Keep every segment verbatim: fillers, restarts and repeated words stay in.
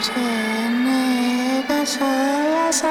이제 내가 설레서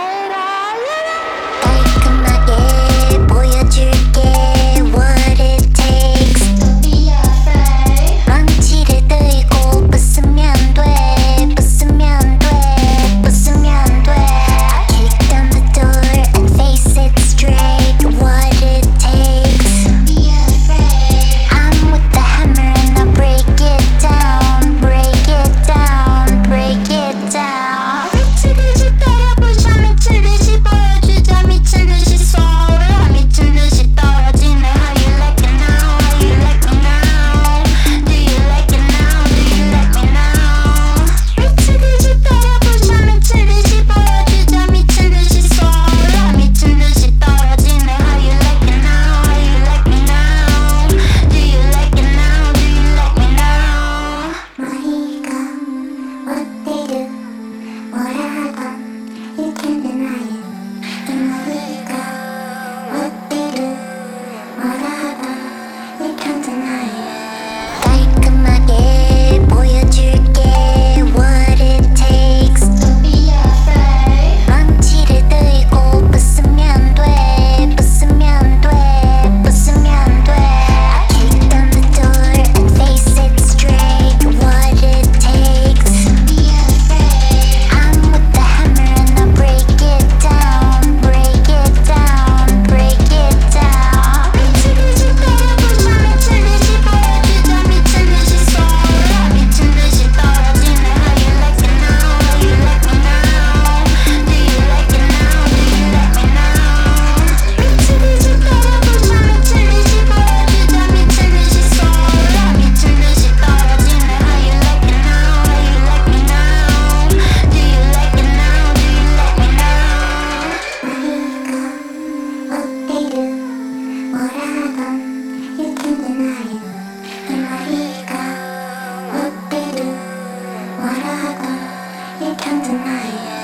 깔끔하게 보여줄게 what it takes. Don't be afraid. 망치를 들고 부수면 돼, 부수면 돼, 부수면 돼. Kick down the door and face it straight. What it takes. Don't be afraid. I'm with the hammer and I'll break it down, break it down, break it down. 미친 듯이 때려부셔, 미친 듯이 보여주자, 미친 듯이 쏘라, 미친 듯이 떨어지네. How you like it now? How you like me now? Do you like it now? Do you like me now? 미친 듯이 때려부셔, 미친 듯이 보여주자, 미친 듯이 쏘라, 미친 듯이 떨어지네. How you like it now? How you like me now? Do you like it now? Do you like me now? 머리가 어때도 뭐라 하건 you can't deny it. 이 머리가 어때도 뭐라 하건 you can't deny it. 깔끔하게 보여줄게 what it takes. Don't be afraid. 망치를 들고 부수면 돼, 부수면 돼, 부수면 돼. Kick down the door and face it straight. What it takes. Don't be afraid. I'm with the hammer and I'll break it down, break it down, break it down. 미친 듯이 때려부셔, 미친 듯이 보여주자, 미친 듯이 쏘라, 미친 듯이 떨어지네. How you like it now? How you like me now? Do you like it now? Do you like me now? 미친 듯이 때려부셔, 미친 듯이 보여주자, 미친 듯이 쏘라, 미친 듯이 떨어지네. How you like it now? How you like me now? Do you like it now? Do you like me now? 머리가 어때도 뭐라 하건 you can't deny it. 이 머리가 어때도 뭐라 하건 you can't deny it.